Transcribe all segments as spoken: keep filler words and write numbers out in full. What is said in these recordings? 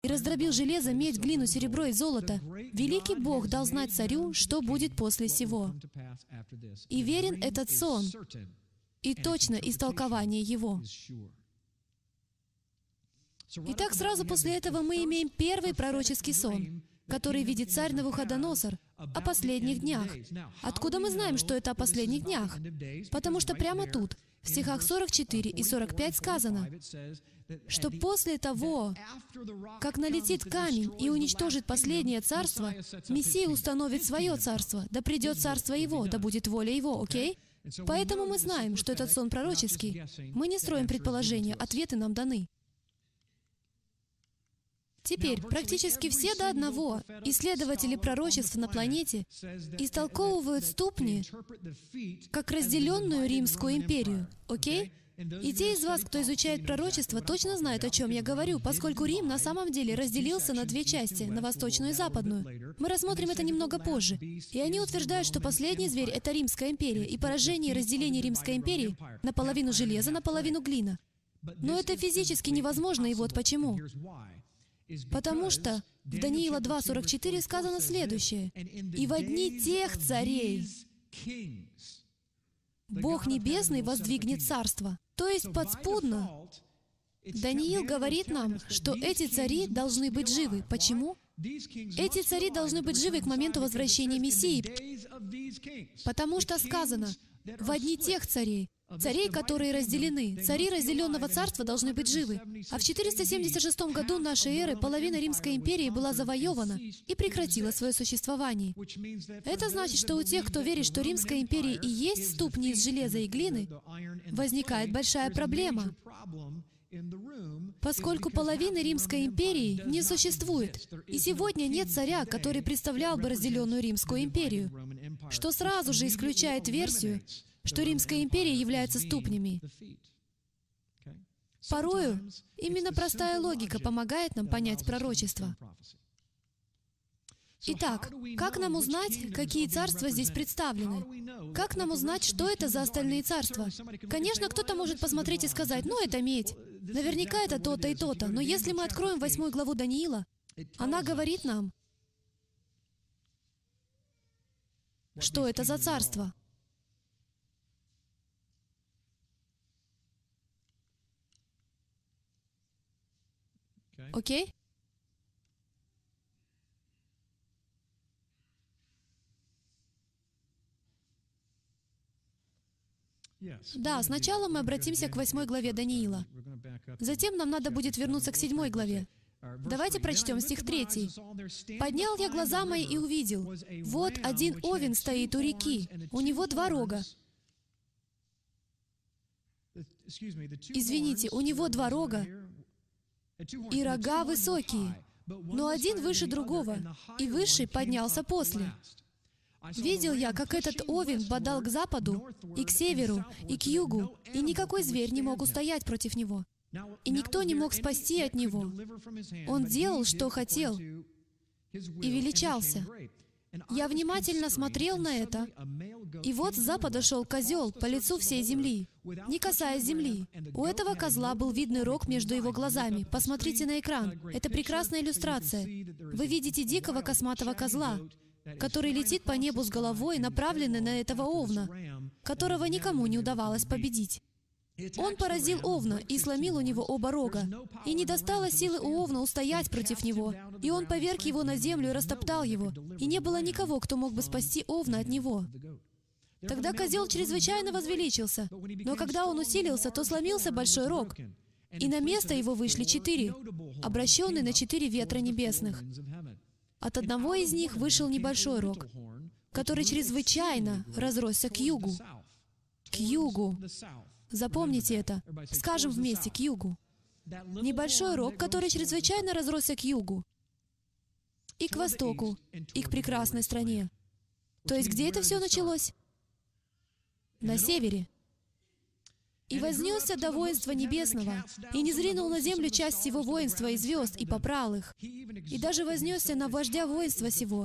раздробил железо, медь, глину, серебро и золото, великий Бог дал знать царю, что будет после сего. И верен этот сон, и точно истолкование его. Итак, сразу после этого мы имеем первый пророческий сон, который видит царь Навуходоносор о последних днях. Откуда мы знаем, что это о последних днях? Потому что прямо тут, в стихах сорок четыре и сорок пять сказано, что после того, как налетит камень и уничтожит последнее царство, Мессия установит свое царство, да придет царство его, да будет воля его, окей? Поэтому мы знаем, что этот сон пророческий. Мы не строим предположения, ответы нам даны. Теперь, практически все до одного исследователи пророчеств на планете истолковывают ступни как разделенную Римскую империю, окей? И те из вас, кто изучает пророчество, точно знают, о чем я говорю, поскольку Рим на самом деле разделился на две части, на восточную и западную. Мы рассмотрим это немного позже. И они утверждают, что последний зверь — это Римская империя, и поражение и разделение Римской империи — наполовину железа, наполовину глина. Но это физически невозможно, и вот почему. Потому что в Даниила два сорок четыре сказано следующее: «И во дни тех царей Бог Небесный воздвигнет царство». То есть подспудно Даниил говорит нам, что эти цари должны быть живы. Почему? Эти цари должны быть живы к моменту возвращения Мессии, потому что сказано «во дни тех царей». Царей, которые разделены. Цари разделенного царства должны быть живы. А в четыреста семьдесят шестом году нашей эры половина Римской империи была завоевана и прекратила свое существование. Это значит, что у тех, кто верит, что Римская империя и есть ступни из железа и глины, возникает большая проблема, поскольку половины Римской империи не существует. И сегодня нет царя, который представлял бы разделенную Римскую империю, что сразу же исключает версию, что Римская империя является ступнями. Порою именно простая логика помогает нам понять пророчество. Итак, как нам узнать, какие царства здесь представлены? Как нам узнать, что это за остальные царства? Конечно, кто-то может посмотреть и сказать, ну, это медь. Наверняка это то-то и то-то. Но если мы откроем восьмую главу Даниила, она говорит нам, что это за царство. Окей? Да, сначала мы обратимся к восьмой главе Даниила. Затем нам надо будет вернуться к седьмой главе. Давайте прочтем стих третий. «Поднял я глаза мои и увидел. Вот один овен стоит у реки. У него два рога». Извините, у него два рога, и рога высокие, но один выше другого, и высший поднялся после. Видел я, как этот овен бодал к западу, и к северу, и к югу, и никакой зверь не мог устоять против него, и никто не мог спасти от него. Он делал, что хотел, и величался. Я внимательно смотрел на это, и вот с запада шел козел по лицу всей земли, не касаясь земли. У этого козла был видный рог между его глазами. Посмотрите на экран. Это прекрасная иллюстрация. Вы видите дикого косматого козла, который летит по небу с головой, направленный на этого овна, которого никому не удавалось победить. Он поразил овна и сломил у него оба рога. И не достало силы у овна устоять против него. И он поверг его на землю и растоптал его. И не было никого, кто мог бы спасти овна от него. Тогда козел чрезвычайно возвеличился. Но когда он усилился, то сломился большой рог. И на место его вышли четыре, обращенные на четыре ветра небесных. От одного из них вышел небольшой рог, который чрезвычайно разросся к югу. К югу. Запомните это. Скажем вместе, к югу. Небольшой рог, который чрезвычайно разросся к югу, и к востоку, и к прекрасной стране. То есть где это все началось? На севере. «И вознесся до воинства небесного, и низвринул на землю часть всего воинства и звезд, и попрал их, и даже вознесся на вождя воинства сего.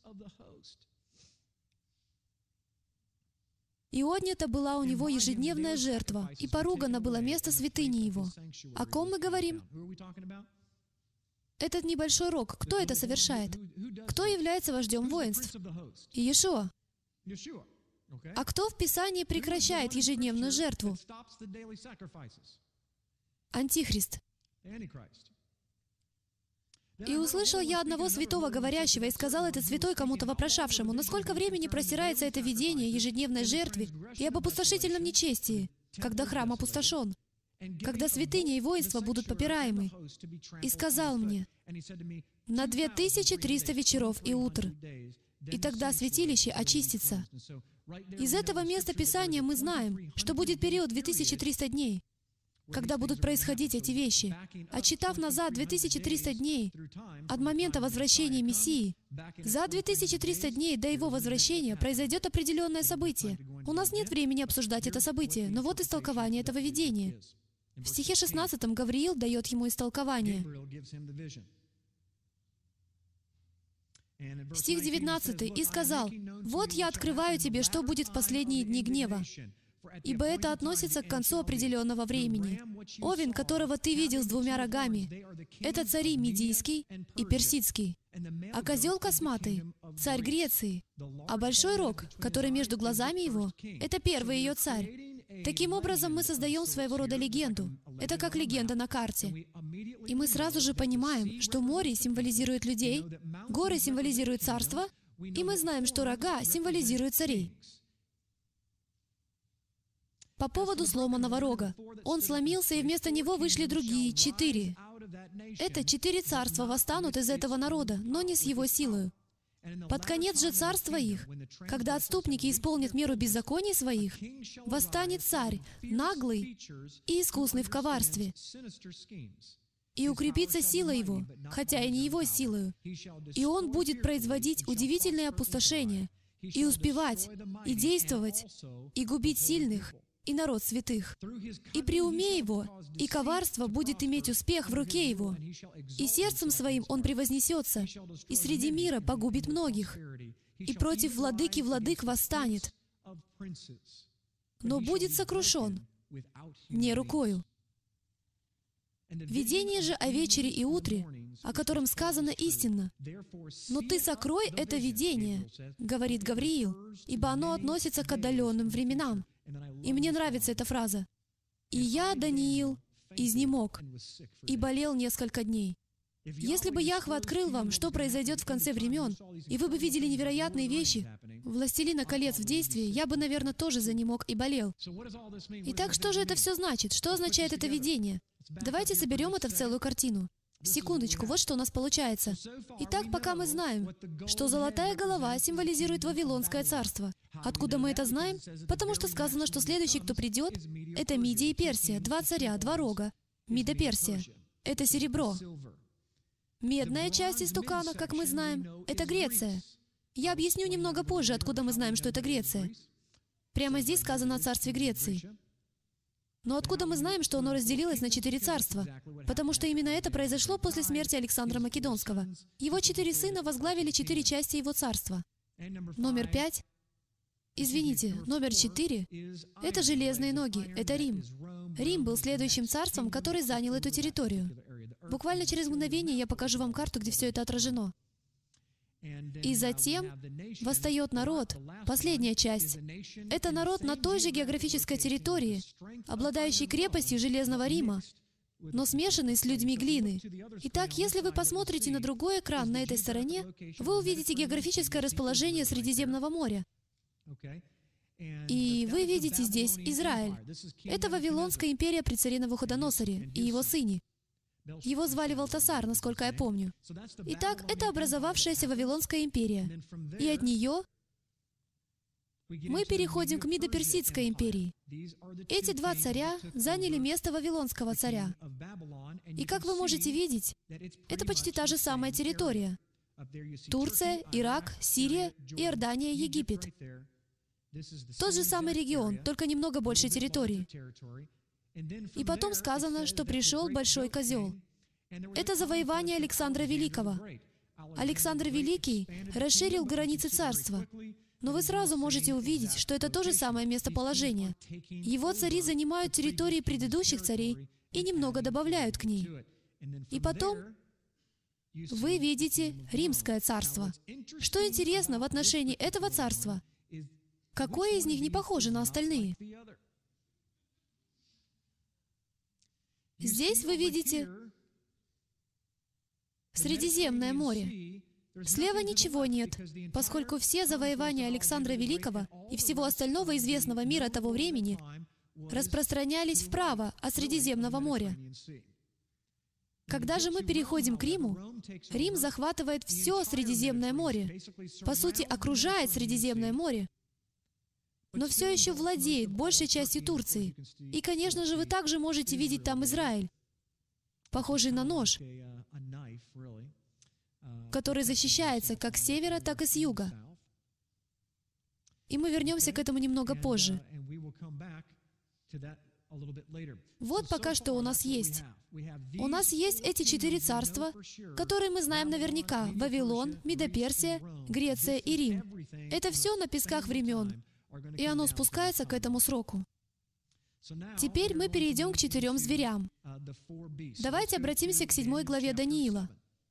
И отнята была у него ежедневная жертва, и поругано было место святыни его». О ком мы говорим? Этот небольшой рог, кто это совершает? Кто является вождем воинств? Иешуа. А кто в Писании прекращает ежедневную жертву? Антихрист. «И услышал я одного святого говорящего, и сказал этот святой кому-то вопрошавшему, насколько времени простирается это видение ежедневной жертве и об опустошительном нечестии, когда храм опустошен, когда святыня и воинство будут попираемы. И сказал мне, на две тысячи триста вечеров и утр, и тогда святилище очистится». Из этого места Писания мы знаем, что будет период две тысячи триста дней, когда будут происходить эти вещи. Отсчитав назад две тысячи триста дней от момента возвращения Мессии, за две тысячи триста дней до Его возвращения произойдет определенное событие. У нас нет времени обсуждать это событие, но вот истолкование этого видения. В стихе шестнадцатом Гавриил дает ему истолкование. Стих девятнадцатый. «И сказал, вот я открываю тебе, что будет в последние дни гнева, ибо это относится к концу определенного времени. Овен, которого ты видел с двумя рогами, это цари Медийский и Персидский, а козел косматый — царь Греции, а большой рог, который между глазами его, это первый ее царь». Таким образом, мы создаем своего рода легенду. Это как легенда на карте. И мы сразу же понимаем, что море символизирует людей, горы символизируют царство, и мы знаем, что рога символизируют царей. По поводу сломанного рога. Он сломился, и вместо него вышли другие, четыре. Это четыре царства восстанут из этого народа, но не с его силою. Под конец же царства их, когда отступники исполнят меру беззаконий своих, восстанет царь, наглый и искусный в коварстве, и укрепится сила его, хотя и не его силою, и он будет производить удивительные опустошения, и успевать, и действовать, и губить сильных, и народ святых. И при уме его, и коварство будет иметь успех в руке его, и сердцем своим он превознесется, и среди мира погубит многих, и против владыки владык восстанет, но будет сокрушен не рукою. Видение же о вечере и утре, о котором сказано истинно. «Но ты сокрой это видение, — говорит Гавриил, — ибо оно относится к отдаленным временам». И мне нравится эта фраза. «И я, Даниил, изнемог, и болел несколько дней». Если бы Яхве открыл вам, что произойдет в конце времен, и вы бы видели невероятные вещи, «Властелина колец» в действии, я бы, наверное, тоже занемог и болел. Итак, что же это все значит? Что означает это видение? Давайте соберем это в целую картину. Секундочку, вот что у нас получается. Итак, пока мы знаем, что золотая голова символизирует Вавилонское царство. Откуда мы это знаем? Потому что сказано, что следующий, кто придет, это Мидия и Персия, два царя, два рога. Мидо-Персия — это серебро. Медная часть истукана, как мы знаем, это Греция. Я объясню немного позже, откуда мы знаем, что это Греция. Прямо здесь сказано о царстве Греции. Но откуда мы знаем, что оно разделилось на четыре царства? Потому что именно это произошло после смерти Александра Македонского. Его четыре сына возглавили четыре части его царства. Номер пять, извините, номер четыре — это железные ноги, это Рим. Рим был следующим царством, который занял эту территорию. Буквально через мгновение я покажу вам карту, где все это отражено. И затем восстает народ, последняя часть. Это народ на той же географической территории, обладающий крепостью Железного Рима, но смешанный с людьми глины. Итак, если вы посмотрите на другой экран на этой стороне, вы увидите географическое расположение Средиземного моря. И вы видите здесь Израиль. Это Вавилонская империя при царе Навуходоносоре и его сыне. Его звали Валтасар, насколько я помню. Итак, это образовавшаяся Вавилонская империя. И от нее мы переходим к Мидо-Персидской империи. Эти два царя заняли место Вавилонского царя. И как вы можете видеть, это почти та же самая территория. Турция, Ирак, Сирия, Иордания, Египет. Тот же самый регион, только немного больше территории. И потом сказано, что пришел Большой Козел. Это завоевание Александра Великого. Александр Великий расширил границы царства. Но вы сразу можете увидеть, что это то же самое местоположение. Его цари занимают территории предыдущих царей и немного добавляют к ней. И потом вы видите Римское царство. Что интересно в отношении этого царства? Какое из них не похоже на остальные? Здесь вы видите Средиземное море. Слева ничего нет, поскольку все завоевания Александра Великого и всего остального известного мира того времени распространялись вправо от Средиземного моря. Когда же мы переходим к Риму, Рим захватывает все Средиземное море, по сути, окружает Средиземное море, но все еще владеет большей частью Турции. И, конечно же, вы также можете видеть там Израиль, похожий на нож, который защищается как с севера, так и с юга. И мы вернемся к этому немного позже. Вот пока что у нас есть. У нас есть эти четыре царства, которые мы знаем наверняка. Вавилон, Медоперсия, Греция и Рим. Это все на песках времен, и оно спускается к этому сроку. Теперь мы перейдем к четырем зверям. Давайте обратимся к седьмой главе Даниила.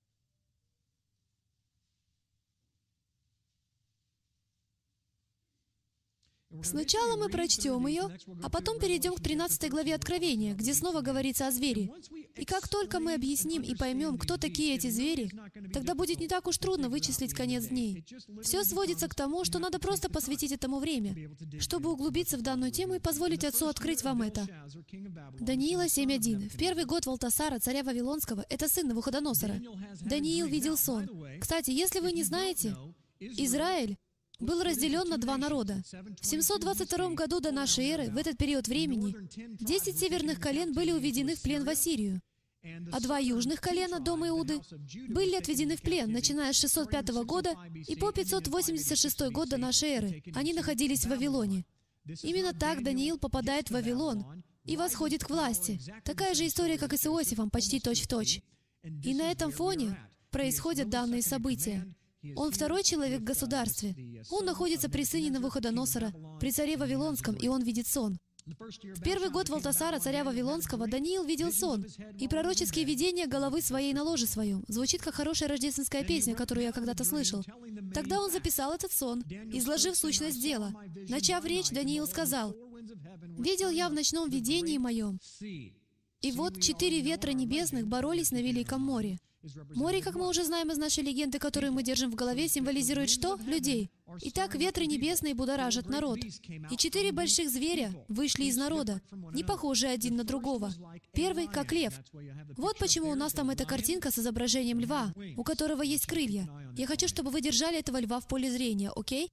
Сначала мы прочтем ее, а потом перейдем к тринадцатой главе Откровения, где снова говорится о звере. И как только мы объясним и поймем, кто такие эти звери, тогда будет не так уж трудно вычислить конец дней. Все сводится к тому, что надо просто посвятить этому время, чтобы углубиться в данную тему и позволить Отцу открыть вам это. Даниила семь один. В первый год Валтасара, царя Вавилонского, это сын Навуходоносора. Даниил видел сон. Кстати, если вы не знаете, Израиль был разделен на два народа. В семьсот двадцать втором году до нашей эры, в этот период времени, десять северных колен были уведены в плен в Ассирию, а два южных колена, дом Иуды, были отведены в плен, начиная с шестьсот пятого года и по пятьсот восемьдесят шестой год до нашей эры. Они находились в Вавилоне. Именно так Даниил попадает в Вавилон и восходит к власти. Такая же история, как и с Иосифом, почти точь-в-точь. И на этом фоне происходят данные события. Он второй человек в государстве. Он находится при сыне Навуходоносора, при царе Вавилонском, и он видит сон. В первый год Валтасара, царя Вавилонского, Даниил видел сон, и пророческие видения головы своей на ложе своем. Звучит как хорошая рождественская песня, которую я когда-то слышал. Тогда он записал этот сон, изложив сущность дела. Начав речь, Даниил сказал: «Видел я в ночном видении моем, и вот четыре ветра небесных боролись на Великом море». Море, как мы уже знаем из нашей легенды, которую мы держим в голове, символизирует что? Людей. Итак, ветры небесные будоражат народ. И четыре больших зверя вышли из народа, не похожие один на другого. Первый, как лев. Вот почему у нас там эта картинка с изображением льва, у которого есть крылья. Я хочу, чтобы вы держали этого льва в поле зрения, окей?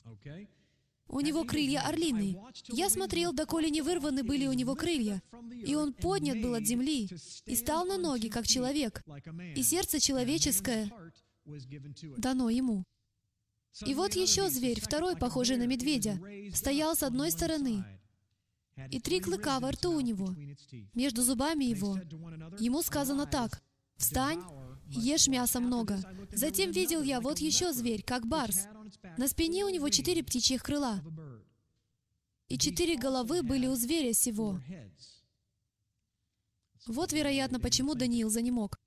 У него крылья орлиные. Я смотрел, доколе не вырваны были у него крылья. И он поднят был от земли, и стал на ноги, как человек. И сердце человеческое дано ему. И вот еще зверь, второй, похожий на медведя, стоял с одной стороны, и три клыка во рту у него, между зубами его. Ему сказано так: «Встань, ешь мяса много». Затем видел я вот еще зверь, как барс. На спине у него четыре птичьих крыла, и четыре головы были у зверя сего. Вот, вероятно, почему Даниил занемог.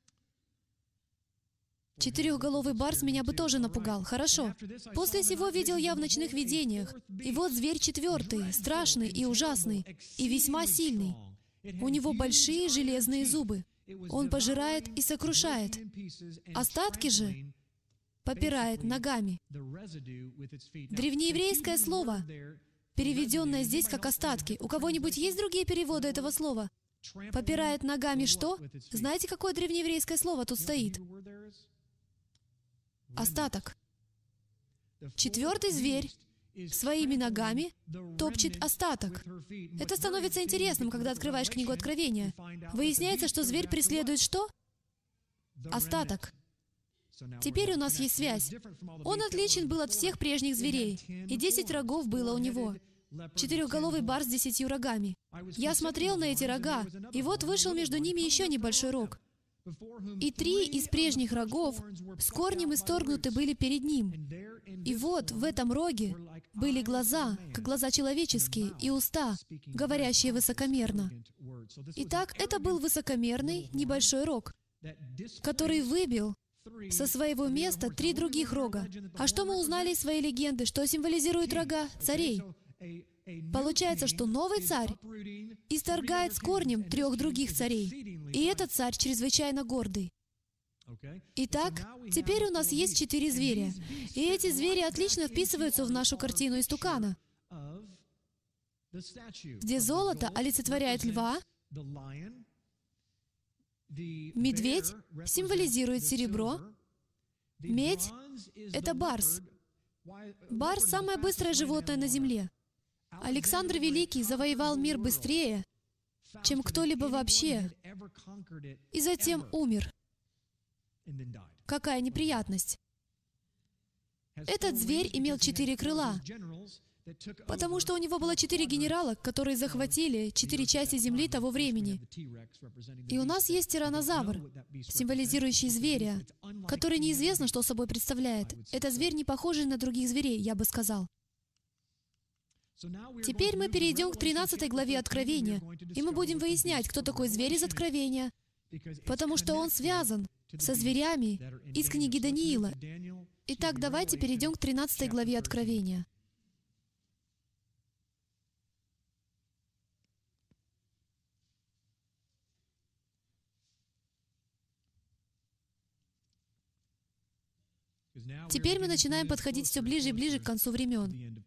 Четырехголовый барс меня бы тоже напугал. Хорошо. После сего видел я в ночных видениях. И вот зверь четвертый, страшный и ужасный, и весьма сильный. У него большие железные зубы. Он пожирает и сокрушает. Остатки же попирает ногами. Древнееврейское слово, переведенное здесь как «остатки». У кого-нибудь есть другие переводы этого слова? Попирает ногами что? Знаете, какое древнееврейское слово тут стоит? Остаток. Четвертый зверь своими ногами топчет остаток. Это становится интересным, когда открываешь книгу Откровения. Выясняется, что зверь преследует что? Остаток. Теперь у нас есть связь. Он отличен был от всех прежних зверей, и десять рогов было у него. Четырехголовый барс с десятью рогами. Я смотрел на эти рога, и вот вышел между ними еще небольшой рог. И три из прежних рогов с корнем исторгнуты были перед ним. И вот в этом роге были глаза, как глаза человеческие, и уста, говорящие высокомерно. Итак, это был высокомерный небольшой рог. который выбил со своего места три других рога. А что мы узнали из своей легенды? Что символизирует рога? Царей. Получается, что новый царь исторгает с корнем трех других царей. И этот царь чрезвычайно гордый. Итак, теперь у нас есть четыре зверя. И эти звери отлично вписываются в нашу картину истукана, где золото олицетворяет льва, медведь символизирует серебро, медь — это барс. Барс — самое быстрое животное на земле. Александр Великий завоевал мир быстрее, чем кто-либо вообще, и затем умер. Какая неприятность! Этот зверь имел четыре крыла, потому что у него было четыре генерала, которые захватили четыре части земли того времени. И у нас есть тираннозавр, символизирующий зверя, который неизвестно, что собой представляет. Это зверь, не похожий на других зверей, я бы сказал. Теперь мы перейдем к тринадцатой главе Откровения, и мы будем выяснять, кто такой зверь из Откровения, потому что он связан со зверями из книги Даниила. Итак, давайте перейдем к тринадцатой главе Откровения. Теперь мы начинаем подходить все ближе и ближе к концу времен.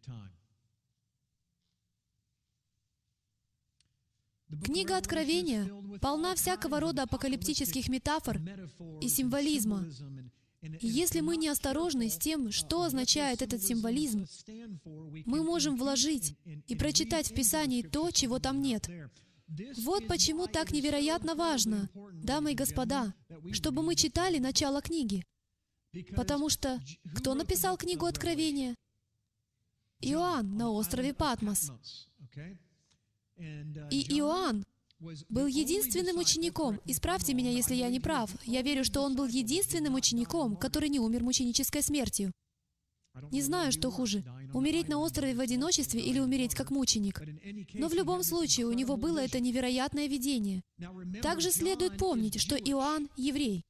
Книга Откровения полна всякого рода апокалиптических метафор и символизма. И если мы не осторожны с тем, что означает этот символизм, мы можем вложить и прочитать в Писании то, чего там нет. Вот почему так невероятно важно, дамы и господа, чтобы мы читали начало книги. Потому что кто написал книгу Откровения? Иоанн на острове Патмос. И Иоанн был единственным учеником. Исправьте меня, если я не прав. Я верю, что он был единственным учеником, который не умер мученической смертью. Не знаю, что хуже — умереть на острове в одиночестве или умереть как мученик. Но в любом случае у него было это невероятное видение. Также следует помнить, что Иоанн — еврей.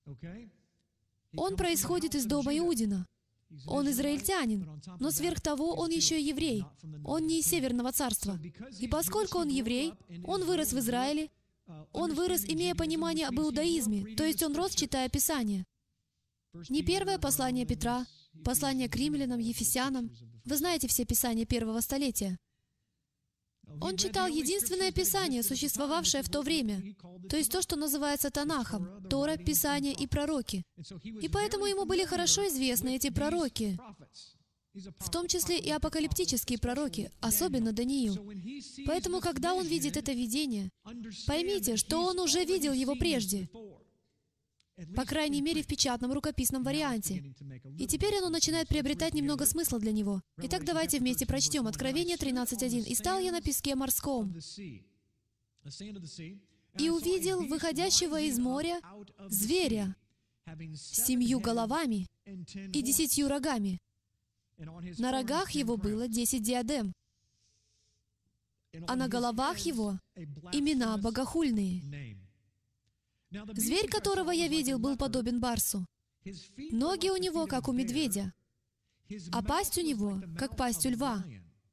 Он происходит из дома Иудина. Он израильтянин, но сверх того он еще и еврей. Он не из Северного царства. И поскольку он еврей, он вырос в Израиле, он вырос, имея понимание об иудаизме, то есть он рос, читая Писание. Не первое послание Петра, послание к римлянам, ефесянам. Вы знаете все Писания первого столетия. Он читал единственное Писание, существовавшее в то время, то есть то, что называется Танахом, Тора, Писание и пророки. И поэтому ему были хорошо известны эти пророки, в том числе и апокалиптические пророки, особенно Даниил. Поэтому, когда он видит это видение, поймите, что он уже видел его прежде, по крайней мере, в печатном рукописном варианте. И теперь оно начинает приобретать немного смысла для него. Итак, давайте вместе прочтем Откровение тринадцать один. «И стал я на песке морском, и увидел выходящего из моря зверя с семью головами и десятью рогами. На рогах его было десять диадем, а на головах его имена богохульные. Зверь, которого я видел, был подобен барсу. Ноги у него, как у медведя, а пасть у него, как пасть у льва.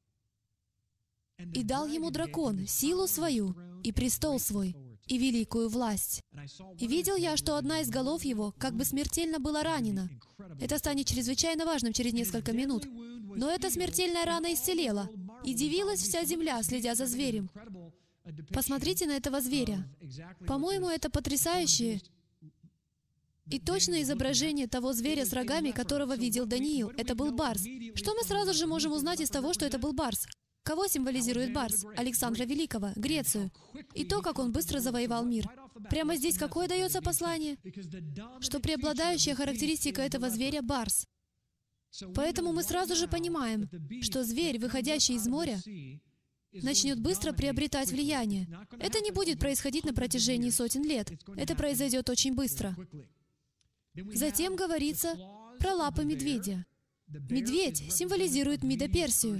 И дал ему дракон силу свою, и престол свой, и великую власть. И видел я, что одна из голов его как бы смертельно была ранена. Это станет чрезвычайно важным через несколько минут. Но эта смертельная рана исцелела, и дивилась вся земля, следя за зверем. Посмотрите на этого зверя. По-моему, это потрясающее и точное изображение того зверя с рогами, которого видел Даниил. Это был барс. Что мы сразу же можем узнать из того, что это был барс? Кого символизирует барс? Александра Великого, Грецию. И то, как он быстро завоевал мир. Прямо здесь какое дается послание? Что преобладающая характеристика этого зверя — барс. Поэтому мы сразу же понимаем, что зверь, выходящий из моря, начнет быстро приобретать влияние. Это не будет происходить на протяжении сотен лет. Это произойдет очень быстро. Затем говорится про лапы медведя. Медведь символизирует Мидо-Персию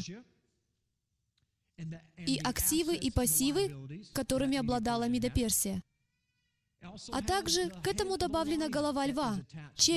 и активы и пассивы, которыми обладала Мидо-Персия. А также к этому добавлена голова льва,